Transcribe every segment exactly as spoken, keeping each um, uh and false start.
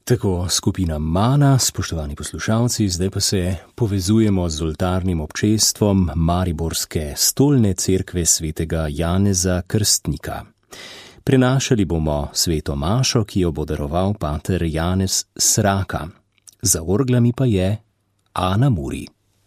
Tako skupina Mana, spoštovani poslušalci, zdaj pa se povezujemo z oltarnim občestvom Mariborske stolne cerkve svetega Janeza Krstnika. Prenašali bomo sveto mašo, ki jo bo daroval pater Janez Sraka. Za orglami pa je Ana Muri.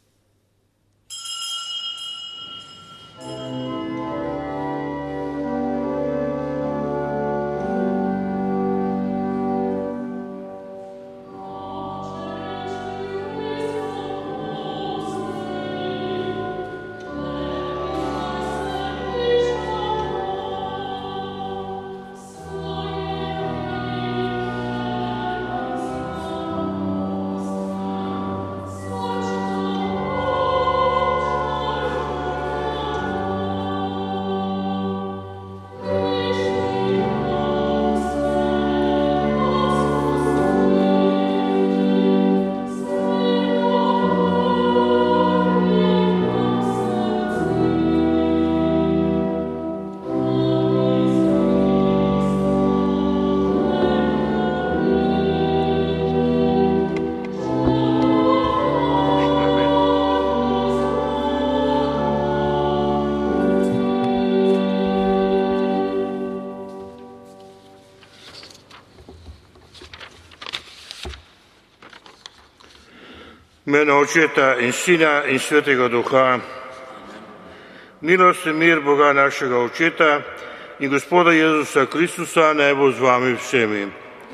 Mene Očeta in Sina in Svetega Duha, milost in mir Boga našega Očeta in Gospoda Jezusa Kristusa naj bo z vami vsemi.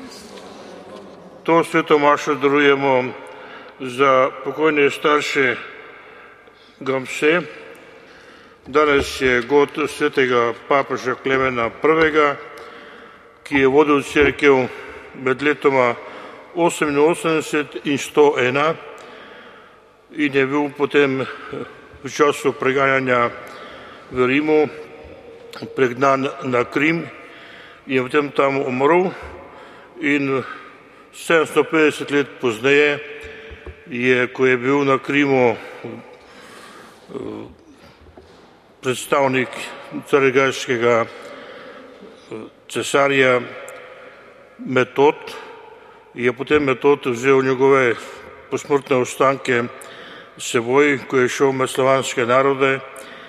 To sveto mašo darujemo za pokojne starše Gamse. Danes je god svetega papeža Klemena prvega, ki je vodil cerkev med letoma oseminosemdeset in sto ena in je bil potem v času preganjanja v Rimu pregnan na Krim in je potem tam umrl in sedemsto petdeset let pozneje je, ko je bil na Krimu predstavnik carigrajskega cesarja Metod, je potem Metod vzel njegove posmrtne ostanke seboj, ko je šel med slovanske narode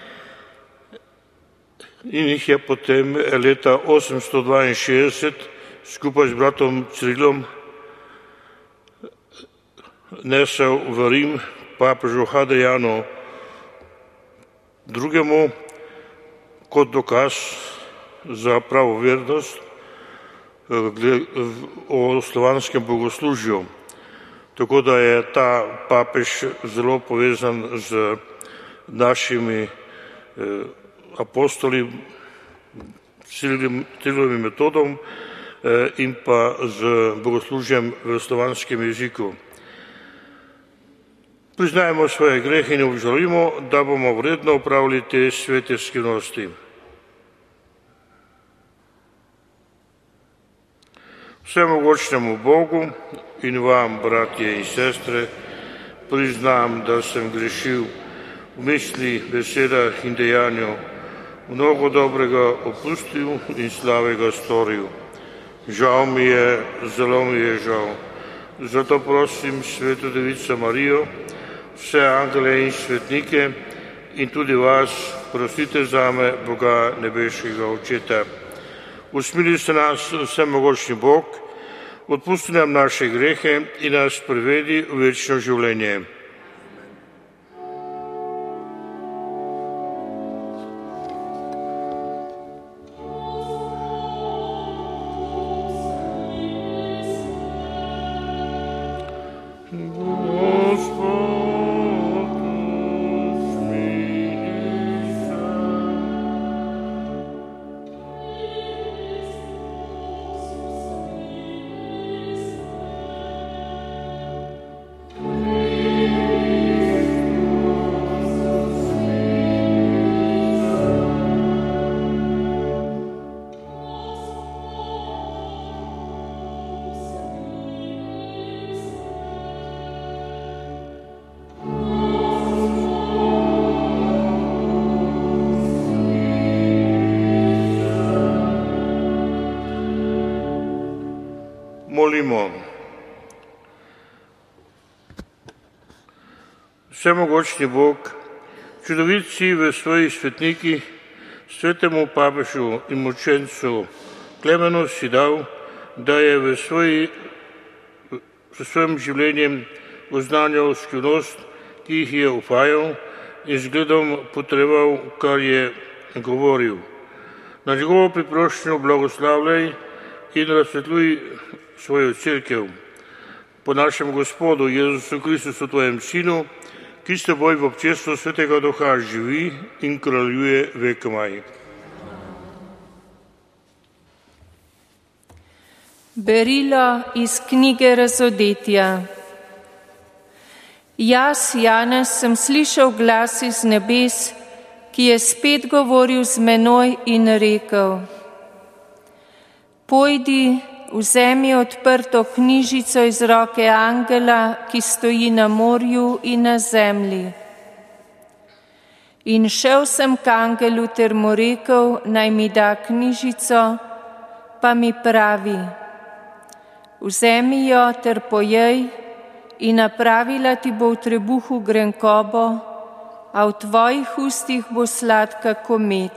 in jih je potem leta osemsto dvainšestdeset skupaj z bratom Cirilom nesel v Rim papežu Hadrijanu drugemu kot dokaz za pravo vernost o slovanskem bogoslužju. Tako da je ta papež zelo povezan z našimi apostoli, Cirilovim Metodom in pa z bogoslužjem v slovanskem jeziku. Priznajmo svoje grehe in obžalujmo, da bomo vredno opravili te svete skrivnosti. Vsemogočnemu Bogu in vam, bratje in sestre, priznam, da sem grešil v misli, besedah in dejanju, mnogo dobrega opustil in slabega storil. Žal mi je, zelo mi je žal. Zato prosim Sveto Devico Marijo, vse angele in svetnike in tudi vas, prosite zame, Boga nebeškega Očeta. Usmili se nas vsemogočni Bog, odpusti nam naše grehe in nas privedi v večno življenje. Molimo. Vsemogočni Bog, čudovit si v svojih svetnikih, svetemu papežu in mučencu Klemenu si dal, da je v, svoji, v svojem življenjem oznanjal skrivnost, ki jih je ufajal in zgledom potreboval, kar je govoril. Na njegovo priprošnjo blagoslavljaj in razsvetluj svojo cerkev. Po našem Gospodu Jezusu Kristusu, tvojem Sinu, ki s teboj v občestvu Svetega Duha živi in kraljuje vekomaj. Berilo iz knjige Razodetja. Jaz, Janez, sem slišal glas iz nebes, ki je spet govoril z menoj in rekel: Pojdi, vzemi odprto knjižico iz roke angela, ki stoji na morju in na zemlji. In šel sem k angelu ter mu rekel, naj mi da knjižico, pa mi pravi: Vzemi jo ter pojej in napravila ti bo v trebuhu grenkobo, a v tvojih ustih bo sladka kot med.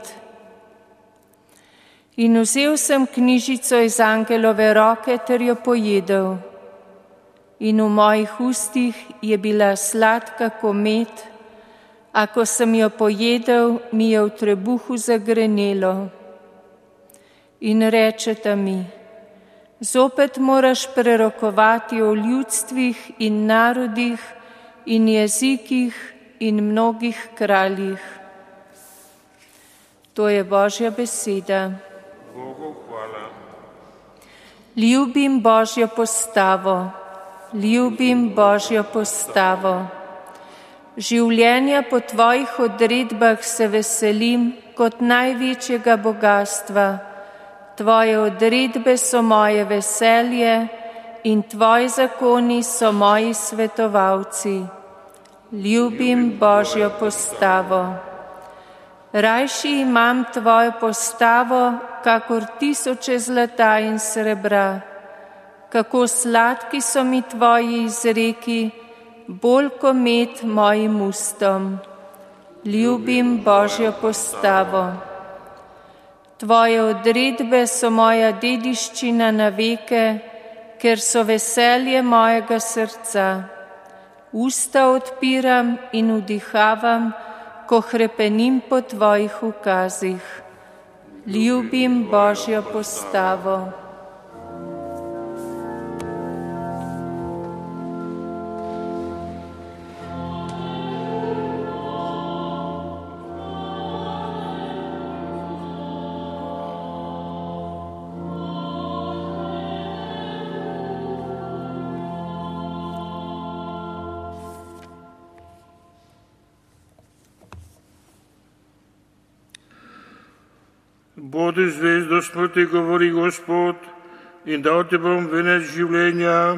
In vzel sem knjižico iz angelove roke ter jo pojedel. In v mojih ustih je bila sladka kot med, a ko sem jo pojedel, mi je v trebuhu zagrenelo. In rečeta mi: Zopet moraš prerokovati o ljudstvih in narodih in jezikih in mnogih kraljih. To je Božja beseda. Bogu hvala. Ljubim Božjo postavo, ljubim Božjo postavo. Življenja po tvojih odredbah se veselim kot največjega bogastva. Tvoje odredbe so moje veselje in tvoji zakoni so moji svetovalci. Ljubim Božjo postavo. Rajši imam tvojo postavo, kakor tisoče zlata in srebra. Kako sladki so mi tvoji izreki, bolj kot med mojim ustom. Ljubim Božjo postavo. Tvoje odredbe so moja dediščina na veke, ker so veselje mojega srca. Usta odpiram in vdihavam, ko hrepenim po tvojih ukazih. Ljubim Božjo postavo. Bodi zvest do smrti, govori Gospod, in dal ti bom venec življenja.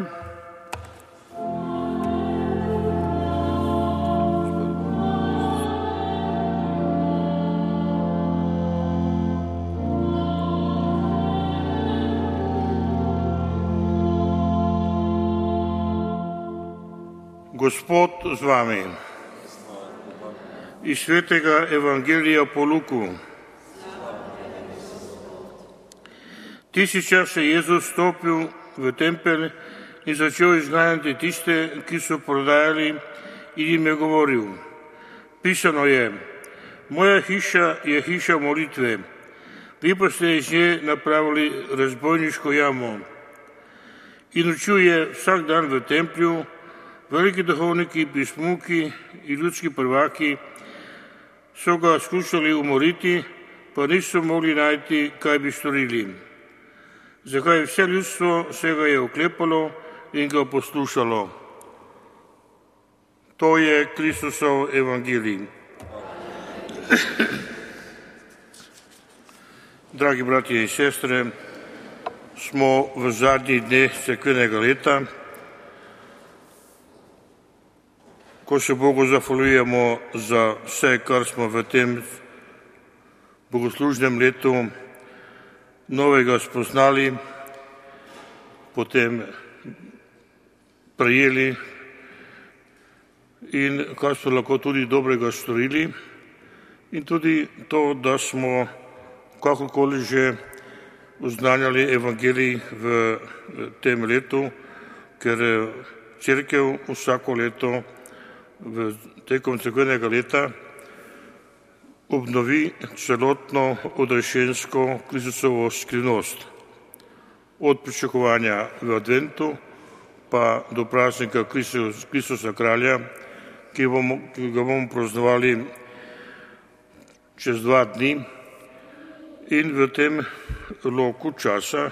Gospod z vami. Iz svetega Evangelija po Luku. Tisti čas je Jezus stopil v tempelj in začel izganjati tiste, ki so prodajali, in jim je govoril: Pisano je, moja hiša je hiša molitve, vi pa ste iz nje napravili razbojniško jamo. In učil je vsak dan v templju, veliki duhovniki, pismuki in ljudski prvaki so ga skušali umoriti, pa niso mogli najti, kaj bi storili. Zakaj vse ljudstvo se ga je oklepalo in ga poslušalo. To je Kristusov evangelij. Dragi bratje in sestre, smo v zadnjih dneh cerkvenega leta, ko se Bogu zahvaljujemo za vse, kar smo v tem bogoslužnem letu novega spoznali, potem prejeli in kar smo lahko tudi dobrega storili, in tudi to, da smo kakorkoli že oznanjali evangelij v tem letu, ker cerkev vsako leto v tekom cerkvenega leta obnovi celotno odrešensko Kristusovo skrivnost. Od pričakovanja v adventu pa do praznika Kristusa kralja, ki, bomo, ki ga bomo praznovali čez dva dni, in v tem loku časa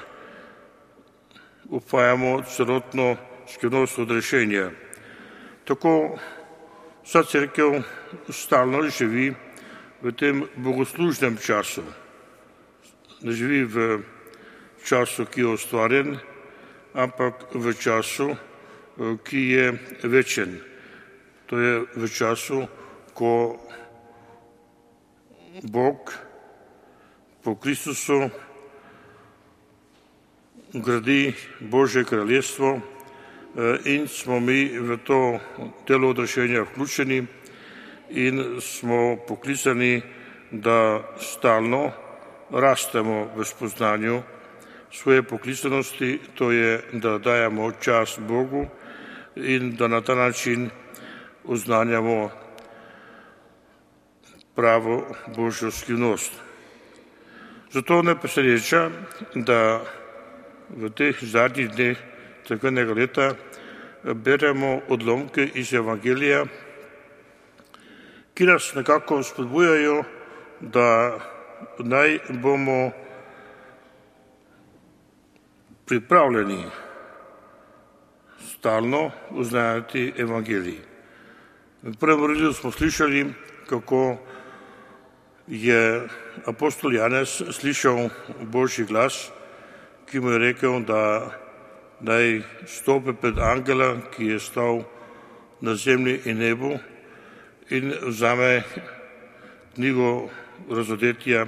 upajamo celotno skrivnost odrešenja. Tako vsa cerkev stalno živi v tem bogoslužnem času. Ne živi v času, ki je ustvarjen, ampak v času, ki je večen. To je v času, ko Bog po Kristusu gradi Božje kraljestvo in smo mi v to delo odrešenja vključeni in smo poklicani, da stalno rastemo v spoznanju svoje poklicanosti, to je, da dajemo čas Bogu in da na ta način oznanjamo pravo Božjo skrivnost. Zato ne preseneča, da v teh zadnjih dneh cerkvenega leta beremo odlomke iz evangelija, ki nas nekako spodbujajo, da naj bomo pripravljeni stalno oznanjati evangelij. V prvem redu smo slišali, kako je apostol Janez slišal Božji glas, ki mu je rekel, da naj stopi pred angela, ki je stal na zemlji in nebu, in vzame knjigo razodetja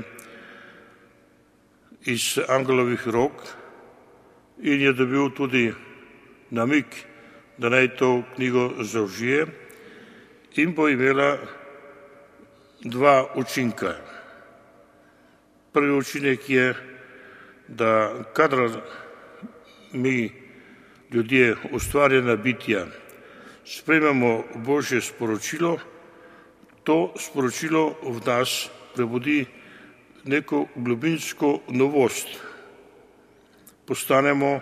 iz angelovih rok in je dobil tudi namig, da naj to knjigo zaužije in bo imela dva učinka. Prvi učinek je, da kadar mi, ljudje, ustvarjena bitja, sprejmemo Božje sporočilo, to sporočilo v nas prebudi neko globinsko novost. Postanemo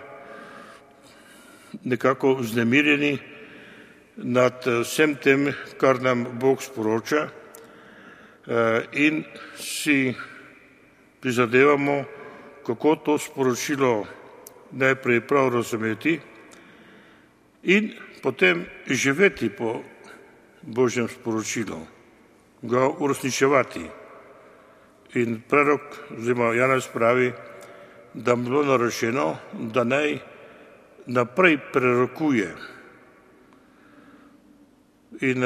nekako vznemirjeni nad vsem tem, kar nam Bog sporoča, in si prizadevamo, kako to sporočilo najprej prav razumeti in potem živeti po Božjem sporočilu, ga uresničevati. In prorok, oziroma Janez pravi, da mu je bilo naročeno, da naj naprej prerokuje. In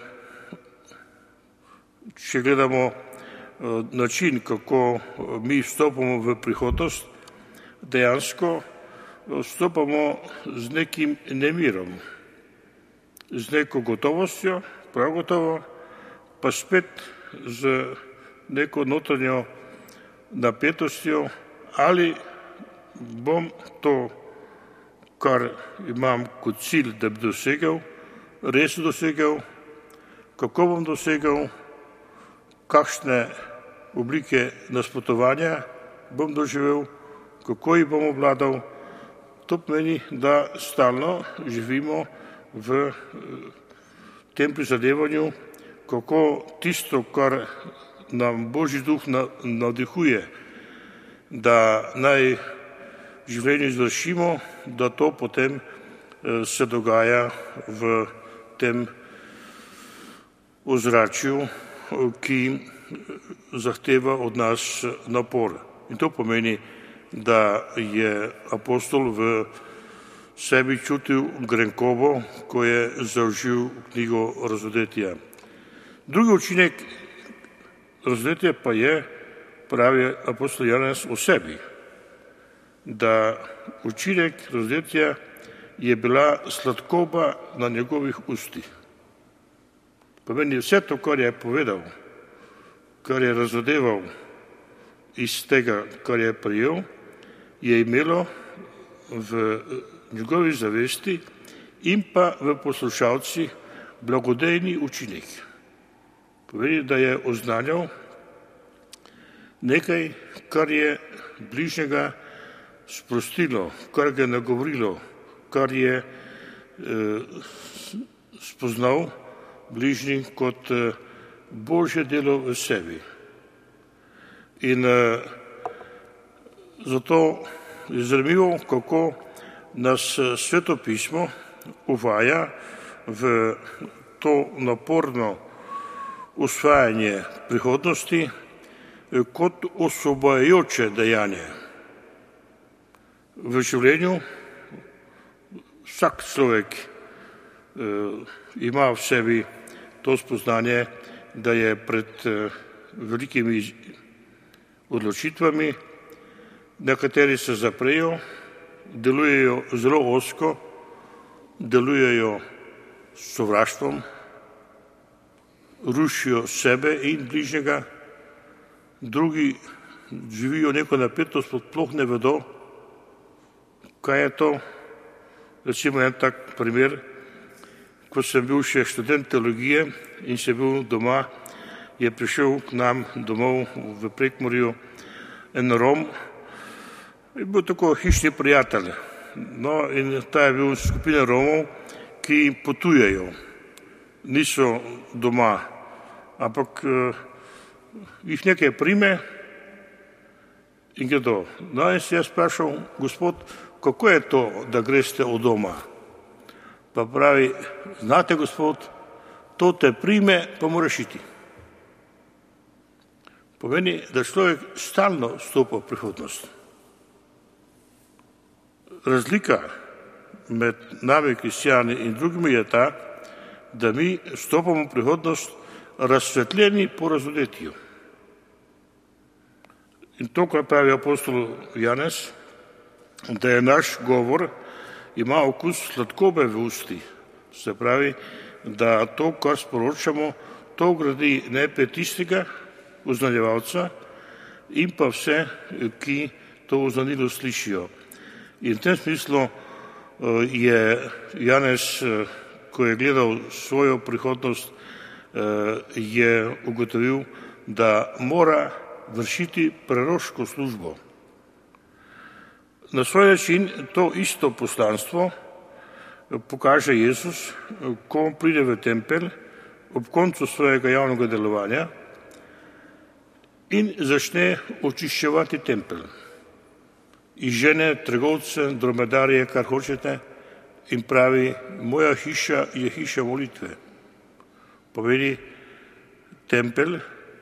če gledamo način, kako mi vstopamo v prihodnost, dejansko vstopamo z nekim nemirom, z neko gotovostjo, prav gotovo, pa spet z neko notranjo napetostjo, ali bom to, kar imam kot cilj, da bi dosegel, res dosegel, kako bom dosegel, kakšne oblike nasprotovanja bom doživel, kako jih bom obvladal. To pomeni, da stalno živimo v tem prizadevanju, kako tisto, kar nam Božji duh navdihuje, da naj življenje izvršimo, da to potem se dogaja v tem ozračju, ki zahteva od nas napor. In to pomeni, da je apostol v sebi čutil grenkobo, ko je zaužil knjigo razodetja. Drugi učinek razodetja pa je, pravi apostol Janez, o sebi, da učinek razodetja je bila sladkoba na njegovih ustih. Pomeni vse to, kar je povedal, kar je razodeval iz tega, kar je prijel, je imelo v njegovi zavesti in pa v poslušalcih blagodejni učinek. Pomeni, da je oznanjal nekaj, kar je bližnjega sprostilo, kar ga je nagovorilo, kar je eh, spoznal bližnji kot eh, Božje delo v sebi. In eh, zato je zanimivo, kako nas Sveto pismo uvaja v to naporno usvajanje prihodnosti kot osvobajajoče dejanje. V življenju vsak človek eh, ima v sebi to spoznanje, da je pred eh, velikimi odločitvami, na kateri se zaprejo, delujejo zelo ozko, delujejo s sovraštvom, rušijo sebe in bližnjega, drugi živijo neko napetost, sploh ne vedo, kaj je to. Recimo en tak primer, ko sem bil še študent teologije in sem bil doma, je prišel k nam domov v Prekmurju en Rom, je bil tako hišni prijatelj. No, in ta je bil skupina Romov, ki potujejo, niso doma, ampak eh, jih nekaj prime in gredo. No, in se je sprašal, gospod, kako je to, da greste od doma? Pa pravi, znate, gospod, to te prime, pa moraš iti. Pomeni, da človek stalno stopa v prihodnost. Razlika med nami, kristjani, in drugimi je ta, da mi stopamo v prihodnost razsvetljeni po razodetju. In to, kar pravi apostol Janez, da je naš govor ima okus sladkobe v usti. Se pravi, da to, kar sporočamo, to gradi najprej tistega oznanjevalca in pa vse, ki to oznanilo slišijo. In v tem smislu je Janez, ko je gledal svojo prihodnost, je ugotovil, da mora vršiti preroško službo. Na svoj način to isto poslanstvo pokaže Jezus, ko pride v tempelj ob koncu svojega javnega delovanja in začne očiščevati tempelj. Izžene trgovce, dromedarje, kar hočete, in pravi, moja hiša je hiša molitve. Pomeni, tempelj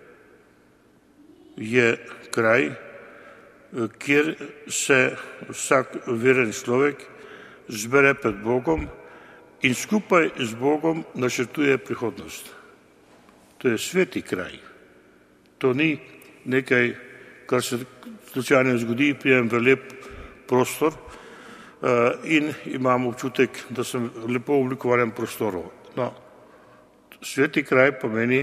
je kraj, kjer se vsak veren človek zbere pred Bogom in skupaj z Bogom načrtuje prihodnost. To je sveti kraj. To ni nekaj, kar se slučajno zgodi, prijem v lep prostor in imam občutek, da sem lepo oblikovanem prostoru. No, sveti kraj pomeni,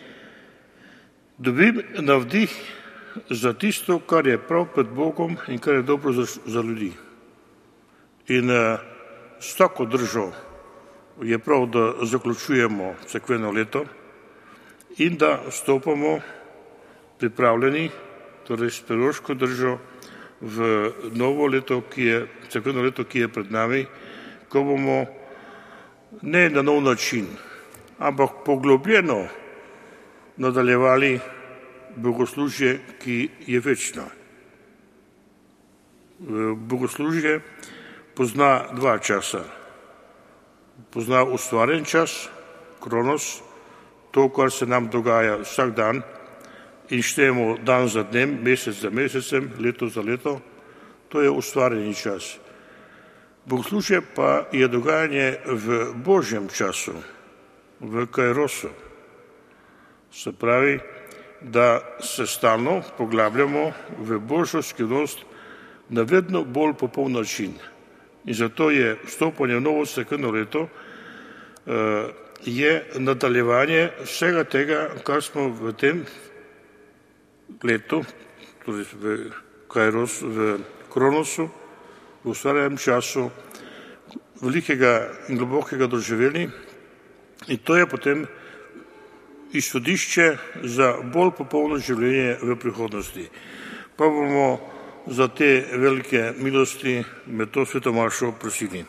dobim navdih za tisto, kar je prav pred Bogom in kar je dobro za, za ljudi. In uh, s tako držo je prav, da zaključujemo cerkveno leto in da stopamo pripravljeni, torej s preroško držo, v novo leto, ki je, cerkveno leto, ki je pred nami, ko bomo ne na nov način, ampak poglobljeno nadaljevali bogoslužje, ki je večno. Bogoslužje pozna dva časa. Pozna ustvarjen čas, kronos, to, kar se nam dogaja vsak dan in štejemo dan za dnem, mesec za mesecem, leto za leto, to je ustvarjeni čas. Bogoslužje pa je dogajanje v Božjem času, v kairosu. Se pravi, da se stalno poglabljamo v Božjo skrivnost na vedno bolj popoln način. In zato je vstopanje v novo cerkveno leto je nadaljevanje vsega tega, kar smo v tem letu, torej v Kairos, v Kronosu, v ustvarjenem času, velikega in globokega doživeli, in to je potem izhodišče za bolj popolno življenje v prihodnosti. Pa bomo za te velike milosti med to sveto mašo prosili.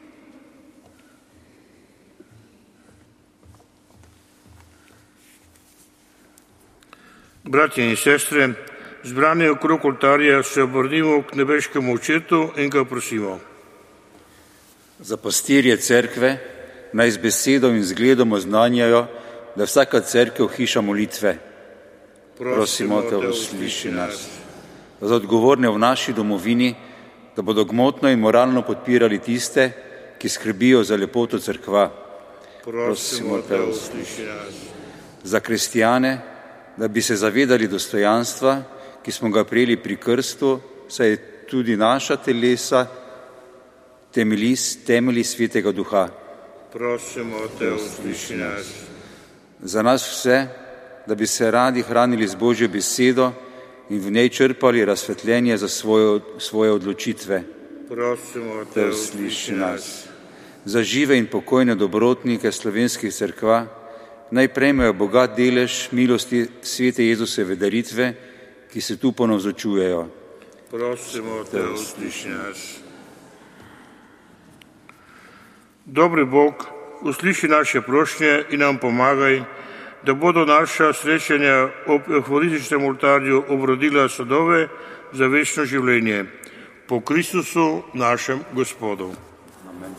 Bratje in sestre, zbrani okrog oltarja se obrnimo k nebeškemu Očetu in ga prosimo. Za pastirje cerkve naj z besedom in zgledom oznanjajo, da vsaka cerkev hiša molitve. Prosimo te, usliši nas. Za odgovorne v naši domovini, da bodo gmotno in moralno podpirali tiste, ki skrbijo za lepoto cerkva. Prosimo te, usliši nas. Za kristjane, da bi se zavedali dostojanstva, ki smo ga prejeli pri krstu, saj je tudi naša telesa temelji, temelji Svetega Duha. Prosimo te, usliši nas. Za nas vse, da bi se radi hranili z Božjo besedo in v njej črpali razsvetljenje za svoje, svoje odločitve. Prosimo te, usliši nas. Za žive in pokojne dobrotnike slovenskih cerkva naj prejmejo bogat delež milosti svete Jezusove daritve, ki se tu ponavzočujejo. Prosimo te, usliši nas. Dobri Bog, usliši naše prošnje in nam pomagaj, da bodo naša srečanja ob evharističnem oltarju obrodila sadove za večno življenje. Po Kristusu našem Gospodu. Amen.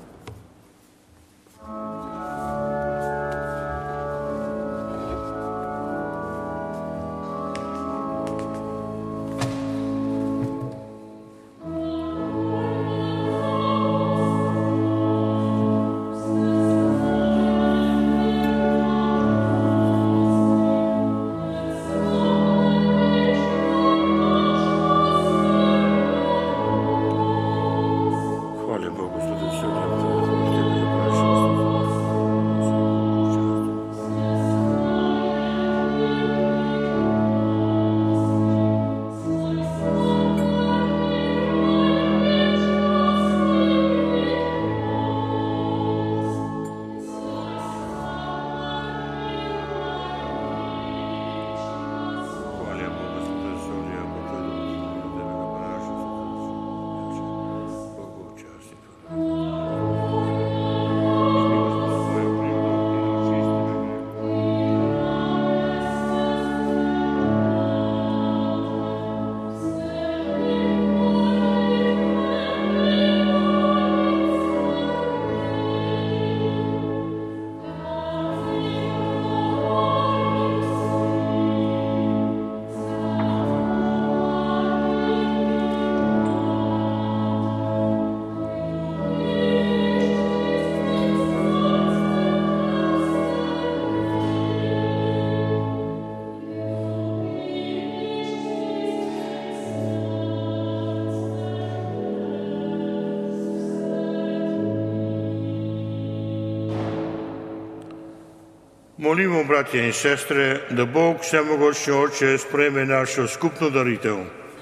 Molimo, bratje in sestre, da Bog vsemogočni Oče sprejme našo skupno daritev.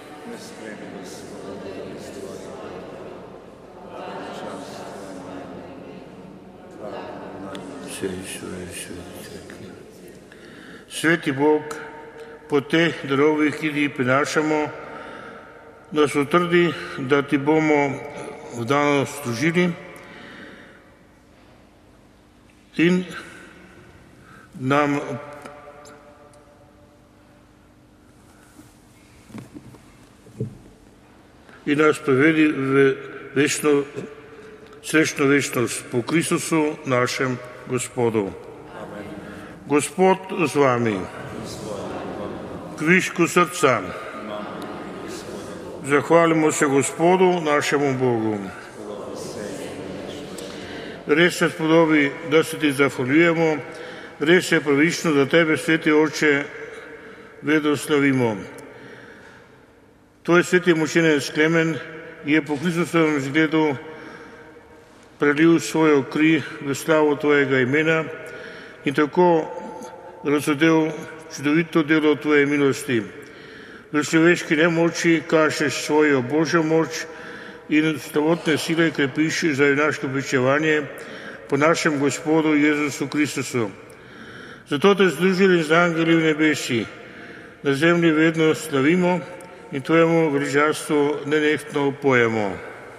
Sveti Bog, po teh darovih, ki ti prinašamo, nas utrdi, da ti bomo vdano služili in nam in nas privedi v večno, srečno večnost po Kristusu našem Gospodu. Amen. Gospod z vami, kvišku srca, zahvalimo se Gospodu našemu Bogu. Res se spodobi, da se ti zahvaljujemo, res je pravično, da tebe, sveti Oče, vedno slavimo. Tvoj sveti mučenec Klemen je po Kristusovem zgledu prelil svojo kri v slavo Tvojega imena in tako razodel čudovito delo Tvoje milosti. V človeški nemoči kažeš svojo Božjo moč in stavotne sile krepiš za junaško pričevanje po našem Gospodu Jezusu Kristusu. Zato te združili z angeli v nebesi, na zemlji vedno slavimo in Tvojemu veličastvu nenehtno pojemo.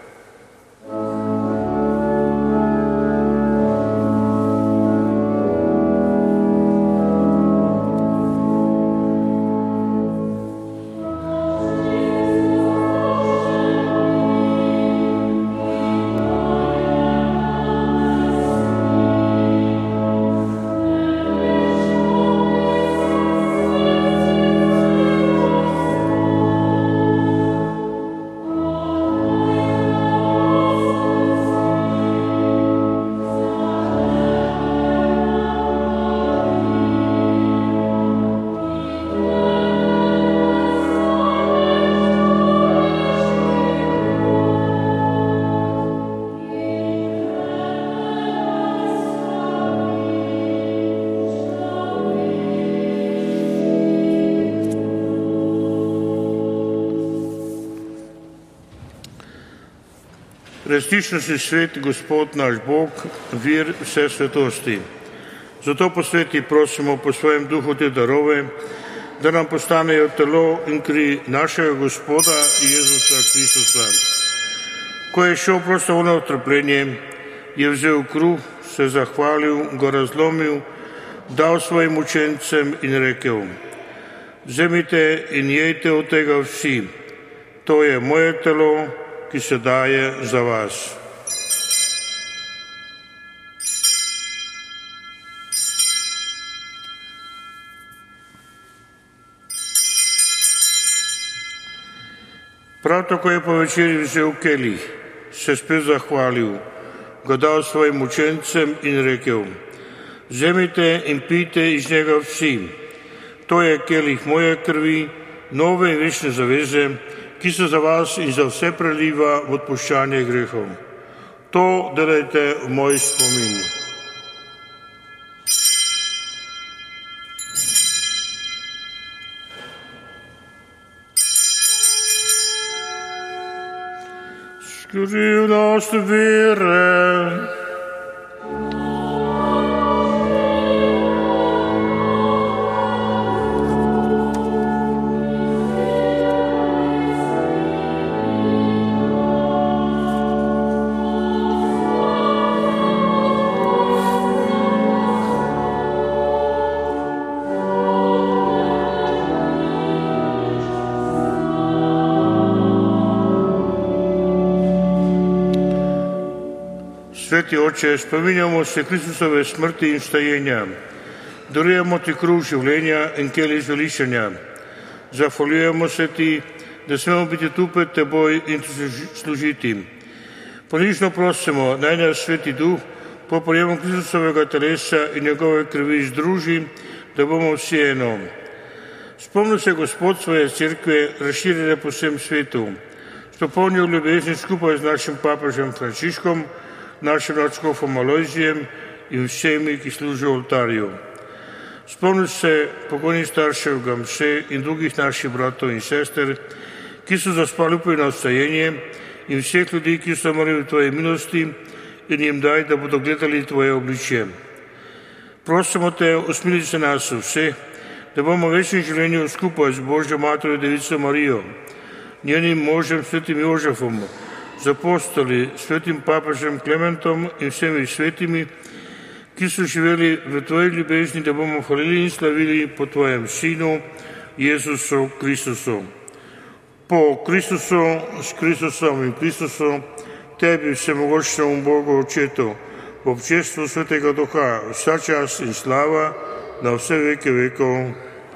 Resnično si svet, Gospod naš Bog, vir vse svetosti. Zato posveti prosimo po svojem duhu te darove, da nam postanejo telo in kri našega Gospoda Jezusa Kristusa. Ko je šel prostovoljno v trpljenje, je vzel kruh, se zahvalil, ga razlomil, dal svojim učencem in rekel: Vzemite in jejte od tega vsi, to je moje telo, ki se daje za vas. Prav tako je po večeri vzel kelih, se spet zahvalil, ga dal svojim učencem in rekel: Vzemite in pijte iz njega vsi, to je kelih moje krvi, nove in večne zaveze, ki se za vas in za vse preliva v odpuščanje grehov. To delajte v moj spomin. Skrivnost vere. Sveti Oče, spominjamo se Kristusove smrti in vstajenja, darujemo Ti kruh življenja in kelih zveličanja. Zahvaljujemo se Ti, da smemo biti tu pred Teboj in Ti služiti. Ponižno prosimo, naj nas Sveti Duh po prijemu Kristusovega telesa in njegove krvi združi, da bomo vsi eno. Spomni se Gospod svoje cerkve, razširjene po vsem svetu, spopolnil ljubezni skupaj z našim papežem Frančiškom, našim nadškofom Alojzijem in vsemi, ki služijo oltarju. Spomni se pokojnih staršev Gamše in drugih naših bratov in sester, ki so zaspali na vstajenje, in vseh ljudi, ki so umrli v Tvoji milosti, in jim daj, da bodo gledali Tvoje obličje. Prosimo Te, usmili se nas vse, da bomo v večnem življenju skupaj z Božjo Materjo Devico Marijo, njenim možem svetim Jožefom, z apostoli, svetim papežem Klementom in vsemi svetimi, ki so živeli v Tvoji ljubezni, da bomo hvalili in slavili po Tvojem Sinu, Jezusu Kristusu. Po Kristusu, s Kristusom in Kristusu, Tebi, vsemogočnemu Bogu Očetu, v občestvu Svetega Duha, vsa čas in slava na vse veke vekov.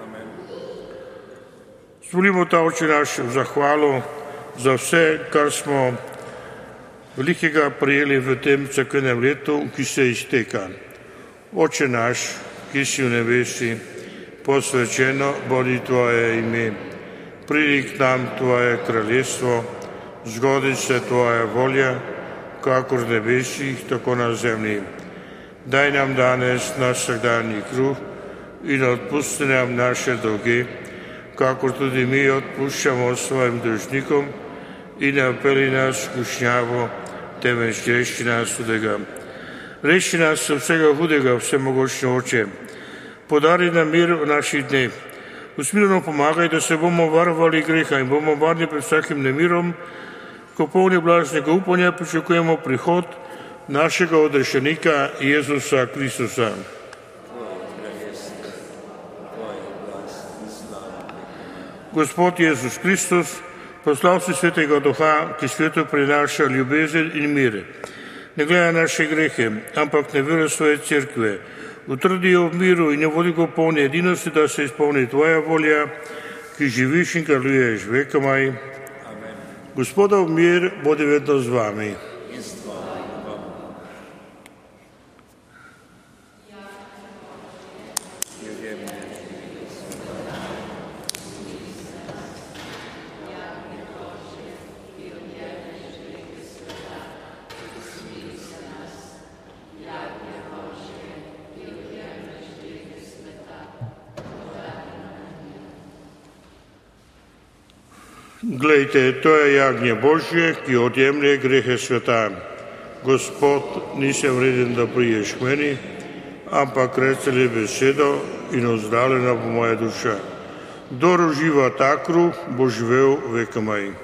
Zvolimo ta Oče naš v zahvalo za vse, kar smo velikega prijeli v tem cerkvenem letu, ki se izteka. Oče naš, ki si v nebesi, posvečeno bodi Tvoje ime. Pridi k nam Tvoje kraljestvo, zgodi se Tvoja volja, kakor v nebesih, tako na zemlji. Daj nam danes naš vsakdanji kruh in odpusti nam naše dolge, kakor tudi mi odpuščamo svojim dolžnikom, in ne vpelji nas v kušnjavo, temveč reši nas hudega. Reši nas vsega hudega, vsemogočni Oče. Podari nam mir v naših dneh. Usmiljeno pomagaj, da se bomo varovali greha in bomo varni pred vsakim nemirom, ko polni blažnega upanja pričakujemo prihod našega odrešenika Jezusa Kristusa. Gospod Jezus Kristus, poslal si Svetega Duha, ki svetu prinaša ljubezen in mir. Ne gleda naše grehe, ampak ne vere svoje cerkve. Utrdi jo v miru in jo vodi go polni edinosti, da se izpolni tvoja volja, ki živiš in kraljuješ vekomaj. Gospodov mir bodi vedno z vami. Glejte, to je jagnje Božje, ki odjemlje grehe sveta. Gospod, nisem vreden, da priješ k meni, ampak reci le besedo in ozdravljena bo moja duša. Kdor uživa ta kruh, bo živel vekomaj.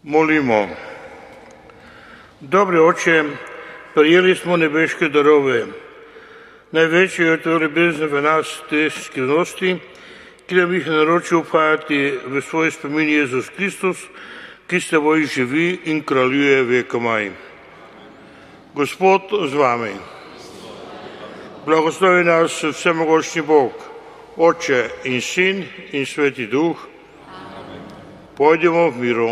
Molimo. Dobri Oče, prijeli smo nebeške darove. Največje je to ljubezen v nas te skrivnosti, ki nam jih naroči upajati v svoj spomin Jezus Kristus, ki s teboj živi in kraljuje vekomaj. Gospod z vami. Blagoslovi nas vsemogočni Bog, Oče in Sin in Sveti Duh. Pojdimo v miru.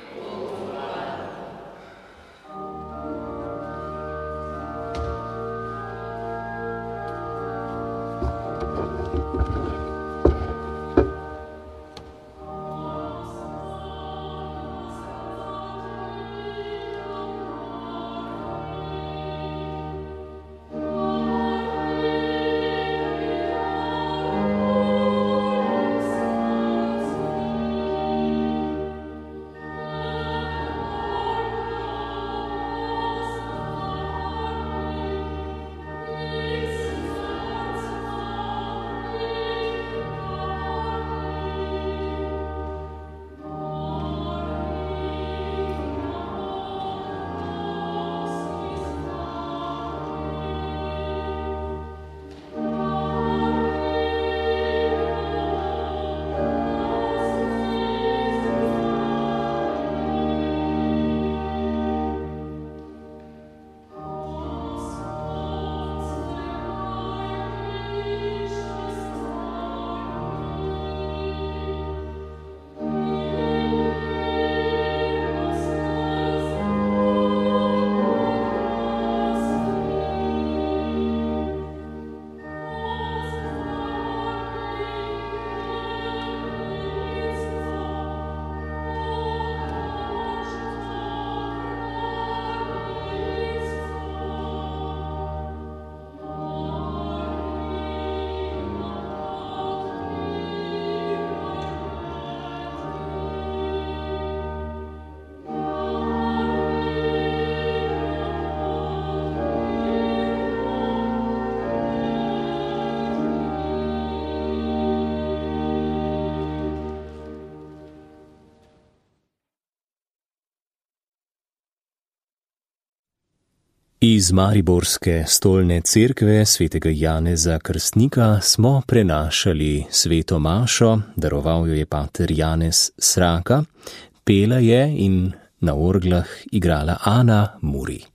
Iz mariborske stolne cerkve svetega Janeza Krstnika smo prenašali sveto mašo, daroval jo je pater Janez Sraka, pela je in na orglah igrala Ana Muri.